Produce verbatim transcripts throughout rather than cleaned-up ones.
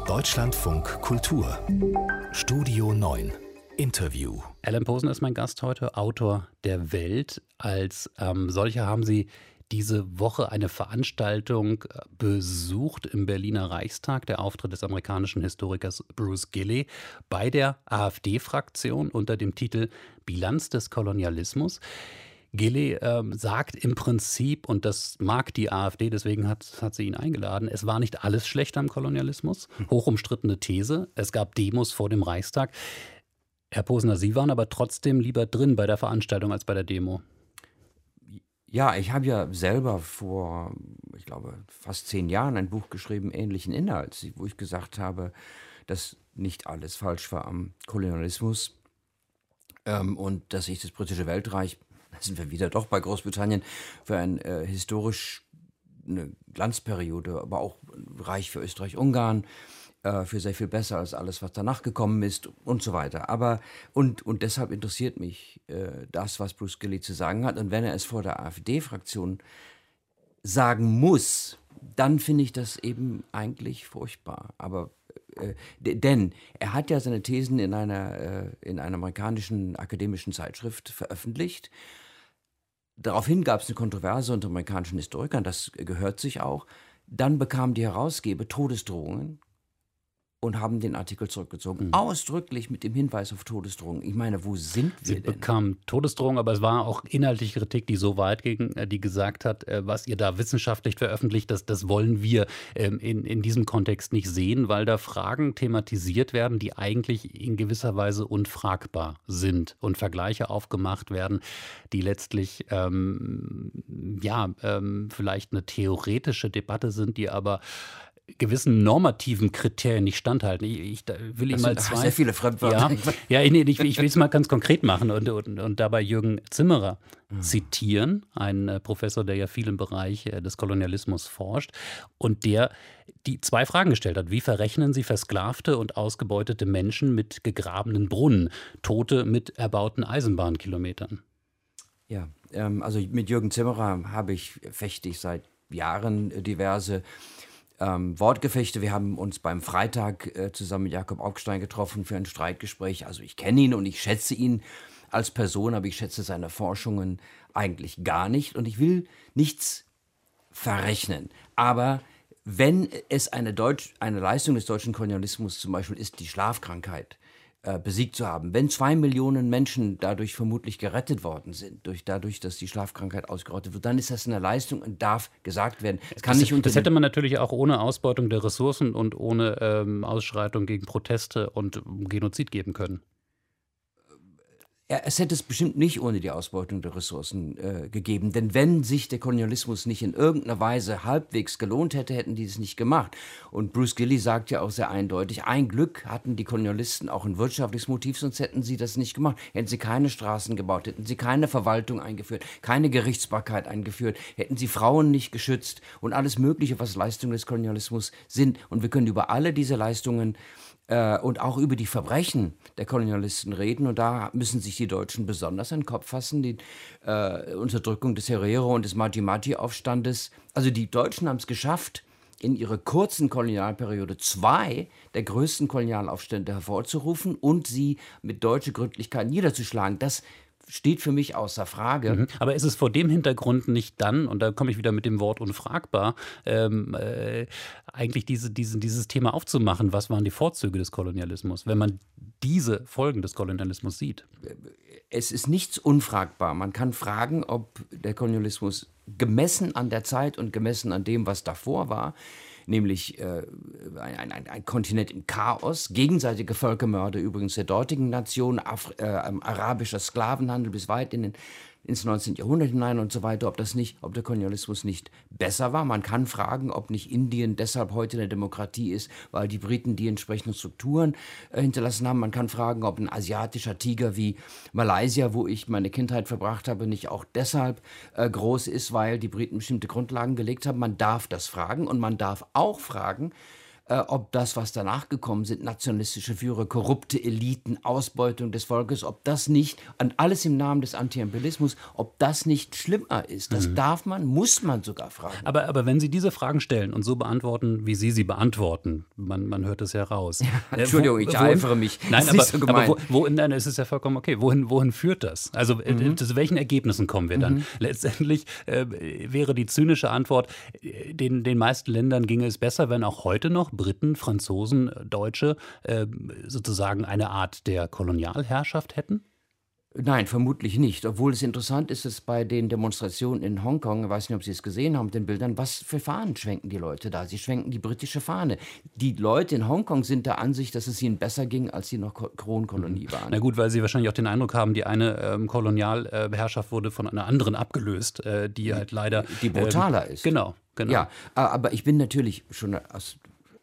Deutschlandfunk Kultur Studio neun Interview. Alan Posen ist mein Gast heute, Autor der Welt. Als ähm, solcher haben Sie diese Woche eine Veranstaltung besucht im Berliner Reichstag, der Auftritt des amerikanischen Historikers Bruce Gilley bei der AfD-Fraktion unter dem Titel Bilanz des Kolonialismus. Gilley ähm, sagt im Prinzip, und das mag die AfD, deswegen hat, hat sie ihn eingeladen, es war nicht alles schlecht am Kolonialismus. Hochumstrittene These. Es gab Demos vor dem Reichstag. Herr Posener, Sie waren aber trotzdem lieber drin bei der Veranstaltung als bei der Demo. Ja, ich habe ja selber vor, ich glaube, fast zehn Jahren ein Buch geschrieben, ähnlichen Inhalts, wo ich gesagt habe, dass nicht alles falsch war am Kolonialismus ähm, und dass ich das britische Weltreich, da sind wir wieder doch bei Großbritannien, für ein äh, historisch eine Glanzperiode, aber auch Reich für Österreich-Ungarn, äh, für sehr viel besser als alles, was danach gekommen ist und so weiter. Aber und, und deshalb interessiert mich äh, das, was Bruce Gilley zu sagen hat. Und wenn er es vor der AfD-Fraktion sagen muss, dann finde ich das eben eigentlich furchtbar. Aber äh, d- denn er hat ja seine Thesen in einer, äh, in einer amerikanischen akademischen Zeitschrift veröffentlicht. Daraufhin gab es eine Kontroverse unter amerikanischen Historikern, das gehört sich auch. Dann bekamen die Herausgeber Todesdrohungen und haben den Artikel zurückgezogen. Mhm. Ausdrücklich mit dem Hinweis auf Todesdrohungen. Ich meine, wo sind wir Sie denn? Sie bekamen Todesdrohungen, aber es war auch inhaltliche Kritik, die so weit ging, die gesagt hat, was ihr da wissenschaftlich veröffentlicht, das, das wollen wir in, in diesem Kontext nicht sehen, weil da Fragen thematisiert werden, die eigentlich in gewisser Weise unfragbar sind und Vergleiche aufgemacht werden, die letztlich ähm, ja, ähm, vielleicht eine theoretische Debatte sind, die aber gewissen normativen Kriterien nicht standhalten. Ich, ich da will Ihnen mal zwei... Sehr viele Fremdwörter. Ja, ja ich, ich, ich will es mal ganz konkret machen und, und, und dabei Jürgen Zimmerer mhm. zitieren, ein äh, Professor, der ja viel im Bereich äh, des Kolonialismus forscht und der die zwei Fragen gestellt hat. Wie verrechnen Sie versklavte und ausgebeutete Menschen mit gegrabenen Brunnen, Tote mit erbauten Eisenbahnkilometern? Ja, ähm, also mit Jürgen Zimmerer habe ich, fechte ich seit Jahren äh, diverse Ähm, Wortgefechte. Wir haben uns beim Freitag äh, zusammen mit Jakob Augstein getroffen für ein Streitgespräch. Also ich kenne ihn und ich schätze ihn als Person, aber ich schätze seine Forschungen eigentlich gar nicht. Und ich will nichts verrechnen. Aber wenn es eine, Deutsch, eine Leistung des deutschen Kolonialismus zum Beispiel ist, die Schlafkrankheit äh, besiegt zu haben, wenn zwei Millionen Menschen dadurch vermutlich gerettet worden sind, durch, dadurch, dass die Schlafkrankheit ausgerottet wird, dann ist das eine Leistung und darf gesagt werden. Es kann das, nicht unter das hätte man natürlich auch ohne Ausbeutung der Ressourcen und ohne ähm, Ausschreitung gegen Proteste und Genozid geben können. Ja, es hätte es bestimmt nicht ohne die Ausbeutung der Ressourcen äh, gegeben. Denn wenn sich der Kolonialismus nicht in irgendeiner Weise halbwegs gelohnt hätte, hätten die es nicht gemacht. Und Bruce Gilley sagt ja auch sehr eindeutig, ein Glück hatten die Kolonialisten auch ein wirtschaftliches Motiv, sonst hätten sie das nicht gemacht. Hätten sie keine Straßen gebaut, hätten sie keine Verwaltung eingeführt, keine Gerichtsbarkeit eingeführt, hätten sie Frauen nicht geschützt und alles Mögliche, was Leistungen des Kolonialismus sind. Und wir können über alle diese Leistungen und auch über die Verbrechen der Kolonialisten reden. Und da müssen sich die Deutschen besonders an den Kopf fassen. Die äh, Unterdrückung des Herero und des Maji-Maji-Aufstandes. Also die Deutschen haben es geschafft, in ihrer kurzen Kolonialperiode zwei der größten Kolonialaufstände hervorzurufen und sie mit deutscher Gründlichkeit niederzuschlagen. Das steht für mich außer Frage. Mhm. Aber ist es vor dem Hintergrund nicht dann, und da komme ich wieder mit dem Wort unfragbar, ähm, äh, eigentlich diese, diese, dieses Thema aufzumachen, was waren die Vorzüge des Kolonialismus, wenn man diese Folgen des Kolonialismus sieht? Es ist nichts unfragbar. Man kann fragen, ob der Kolonialismus gemessen an der Zeit und gemessen an dem, was davor war, nämlich äh, ein, ein, ein Kontinent im Chaos, gegenseitige Völkermörder übrigens der dortigen Nation, Af- äh, arabischer Sklavenhandel bis weit in den, ins neunzehnten. Jahrhundert hinein und so weiter, ob das nicht, ob der Kolonialismus nicht besser war. Man kann fragen, ob nicht Indien deshalb heute eine Demokratie ist, weil die Briten die entsprechenden Strukturen äh, hinterlassen haben. Man kann fragen, ob ein asiatischer Tiger wie Malaysia, wo ich meine Kindheit verbracht habe, nicht auch deshalb äh, groß ist, weil die Briten bestimmte Grundlagen gelegt haben. Man darf das fragen und man darf auch fragen, äh, ob das, was danach gekommen sind, nationalistische Führer, korrupte Eliten, Ausbeutung des Volkes, ob das nicht, und alles im Namen des Antiimperialismus, ob das nicht schlimmer ist. Das mhm. darf man, muss man sogar fragen. Aber, aber wenn Sie diese Fragen stellen und so beantworten, wie Sie sie beantworten, man, man hört es ja raus. Ja, Entschuldigung, äh, wo, ich eifere mich. Nein, aber, so aber wo, wohin, nein, es ist ja vollkommen okay. Wohin, wohin führt das? Also mhm. zu welchen Ergebnissen kommen wir dann? Mhm. Letztendlich äh, wäre die zynische Antwort, den, den meisten Ländern ginge es besser, wenn auch heute noch Briten, Franzosen, Deutsche äh, sozusagen eine Art der Kolonialherrschaft hätten? Nein, vermutlich nicht. Obwohl es interessant ist, dass bei den Demonstrationen in Hongkong, ich weiß nicht, ob Sie es gesehen haben, den Bildern, was für Fahnen schwenken die Leute da? Sie schwenken die britische Fahne. Die Leute in Hongkong sind der Ansicht, dass es ihnen besser ging, als sie noch Kronkolonie waren. Na gut, weil Sie wahrscheinlich auch den Eindruck haben, die eine ähm, Kolonialherrschaft wurde von einer anderen abgelöst, äh, die halt leider... Die brutaler äh, ist. Genau, genau. Ja, aber ich bin natürlich schon... Aus,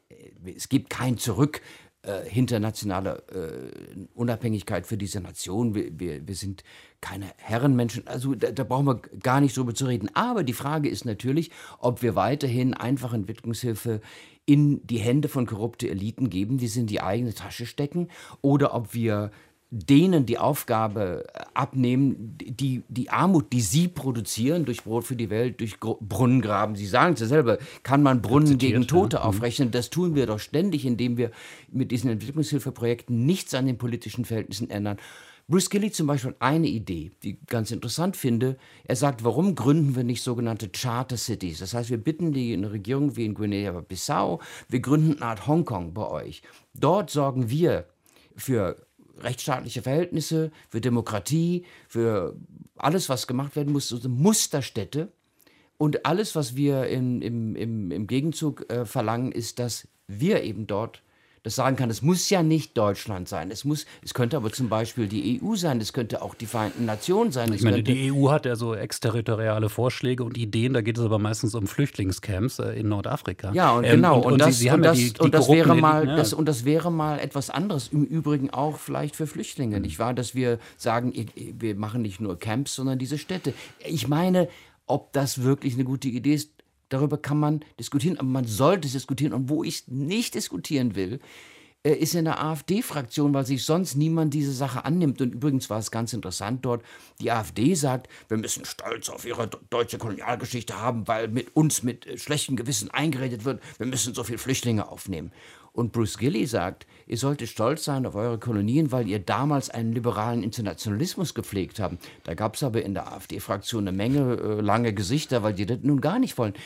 es gibt kein Zurück... Äh, internationale äh, Unabhängigkeit für diese Nation. Wir, wir, wir sind keine Herrenmenschen, also da, da brauchen wir gar nicht drüber zu reden. Aber die Frage ist natürlich, ob wir weiterhin einfach Entwicklungshilfe in die Hände von korrupten Eliten geben, die sie in die eigene Tasche stecken, oder ob wir denen die Aufgabe abnehmen, die, die Armut, die sie produzieren, durch Brot für die Welt, durch Brunnen graben. Sie sagen es ja selber, kann man Brunnen gegen Tote ja. aufrechnen? Das tun wir doch ständig, indem wir mit diesen Entwicklungshilfeprojekten nichts an den politischen Verhältnissen ändern. Bruce Gilley zum Beispiel hat eine Idee, die ich ganz interessant finde. Er sagt, warum gründen wir nicht sogenannte Charter Cities? Das heißt, wir bitten die eine Regierung wie in Guinea-Bissau, wir gründen eine Art Hongkong bei euch. Dort sorgen wir für rechtsstaatliche Verhältnisse, für Demokratie, für alles, was gemacht werden muss, so Musterstädte. Und alles, was wir im, im, im, im Gegenzug äh, verlangen, ist, dass wir eben dort das sagen kann. Es muss ja nicht Deutschland sein. Es, muss, es könnte aber zum Beispiel die E U sein. Es könnte auch die Vereinten Nationen sein. Ich meine, die E U hat ja so exterritoriale Vorschläge und Ideen. Da geht es aber meistens um Flüchtlingscamps äh, in Nordafrika. Ja, und ähm, genau. Und, und, und, das, Sie, Sie und, ja das, die, die und, das wäre mal, ja. das, und das wäre mal etwas anderes. Im Übrigen auch vielleicht für Flüchtlinge. Mhm. Nicht wahr? Dass wir sagen, wir machen nicht nur Camps, sondern diese Städte. Ich meine, ob das wirklich eine gute Idee ist, darüber kann man diskutieren. Aber man sollte diskutieren. Und wo ich nicht diskutieren will, ist in der AfD-Fraktion, weil sich sonst niemand diese Sache annimmt. Und übrigens war es ganz interessant dort, die AfD sagt, wir müssen Stolz auf ihre deutsche Kolonialgeschichte haben, weil mit uns mit schlechtem Gewissen eingeredet wird, wir müssen so viele Flüchtlinge aufnehmen. Und Bruce Gilley sagt, ihr solltet stolz sein auf eure Kolonien, weil ihr damals einen liberalen Internationalismus gepflegt habt. Da gab es aber in der AfD-Fraktion eine Menge äh, lange Gesichter, weil die das nun gar nicht wollen.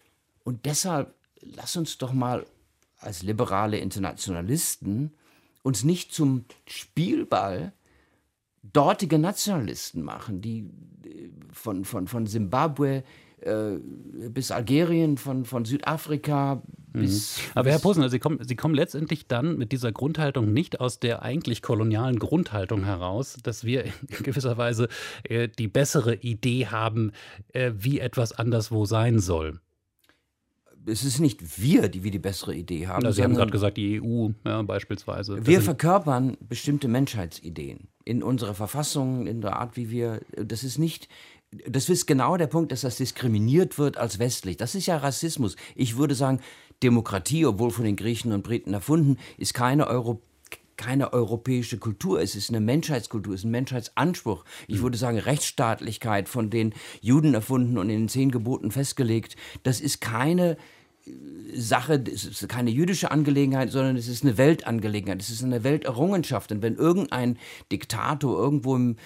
Und deshalb, lass uns doch mal als liberale Internationalisten uns nicht zum Spielball dortiger Nationalisten machen, die von, von, von Zimbabwe äh, bis Algerien, von, von Südafrika bis... Mhm. Aber Herr Posner, Sie kommen, Sie kommen letztendlich dann mit dieser Grundhaltung nicht aus der eigentlich kolonialen Grundhaltung heraus, dass wir in gewisser Weise äh, die bessere Idee haben, äh, wie etwas anderswo sein soll. Es ist nicht wir, die wir die bessere Idee haben. Also Sie haben gerade gesagt, die E U ja, beispielsweise. Wir verkörpern bestimmte Menschheitsideen in unserer Verfassung, in der Art, wie wir. Das ist nicht. Das ist genau der Punkt, dass das diskriminiert wird als westlich. Das ist ja Rassismus. Ich würde sagen, Demokratie, obwohl von den Griechen und Briten erfunden, ist keine Europäische. keine europäische Kultur, es ist eine Menschheitskultur, es ist ein Menschheitsanspruch. Ich würde sagen, Rechtsstaatlichkeit, von den Juden erfunden und in den zehn Geboten festgelegt, das ist keine Sache, es ist keine jüdische Angelegenheit, sondern es ist eine Weltangelegenheit, es ist eine Welterrungenschaft. Und wenn irgendein Diktator irgendwo im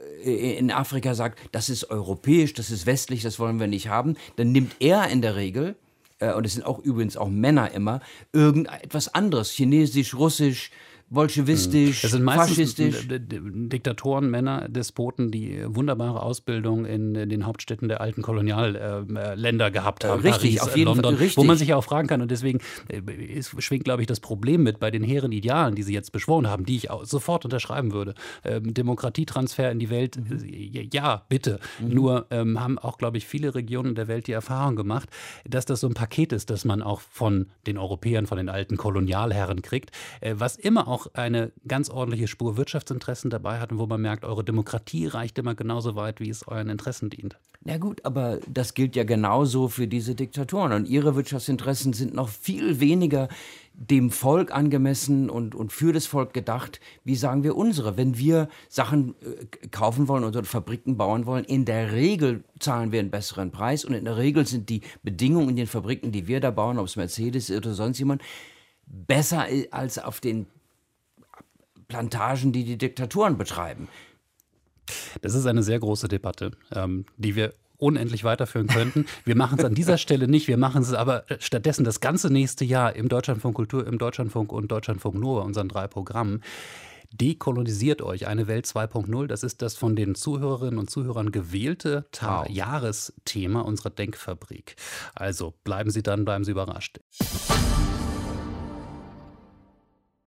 in Afrika sagt, das ist europäisch, das ist westlich, das wollen wir nicht haben, dann nimmt er in der Regel, und es sind auch übrigens auch Männer immer, irgendetwas anderes, chinesisch, russisch, bolschewistisch, das sind meistens faschistisch. Diktatoren, Männer, Despoten, die wunderbare Ausbildung in den Hauptstädten der alten Kolonialländer gehabt haben. Richtig, Paris, auf jeden London, Fall. Richtig. Wo man sich ja auch fragen kann. Und deswegen ist, schwingt, glaube ich, das Problem mit bei den hehren Idealen, die Sie jetzt beschworen haben, die ich auch sofort unterschreiben würde. Ähm, Demokratietransfer in die Welt, mhm. ja, bitte. Mhm. Nur ähm, haben auch, glaube ich, viele Regionen der Welt die Erfahrung gemacht, dass das so ein Paket ist, das man auch von den Europäern, von den alten Kolonialherren kriegt, äh, was immer auch auch eine ganz ordentliche Spur Wirtschaftsinteressen dabei hat und wo man merkt, eure Demokratie reicht immer genauso weit, wie es euren Interessen dient. Na gut, aber das gilt ja genauso für diese Diktatoren. Und ihre Wirtschaftsinteressen sind noch viel weniger dem Volk angemessen und, und für das Volk gedacht, wie sagen wir unsere. Wenn wir Sachen äh, kaufen wollen oder Fabriken bauen wollen, in der Regel zahlen wir einen besseren Preis und in der Regel sind die Bedingungen in den Fabriken, die wir da bauen, ob es Mercedes ist oder sonst jemand, besser als auf den Plantagen, die die Diktaturen betreiben. Das ist eine sehr große Debatte, ähm, die wir unendlich weiterführen könnten. Wir machen es an dieser Stelle nicht, wir machen es aber stattdessen das ganze nächste Jahr im Deutschlandfunk Kultur, im Deutschlandfunk und Deutschlandfunk Nova, unseren drei Programmen. Dekolonisiert euch, eine Welt zwei Punkt null, das ist das von den Zuhörerinnen und Zuhörern gewählte Ta- Wow. Jahresthema unserer Denkfabrik. Also bleiben Sie dran, bleiben Sie überrascht.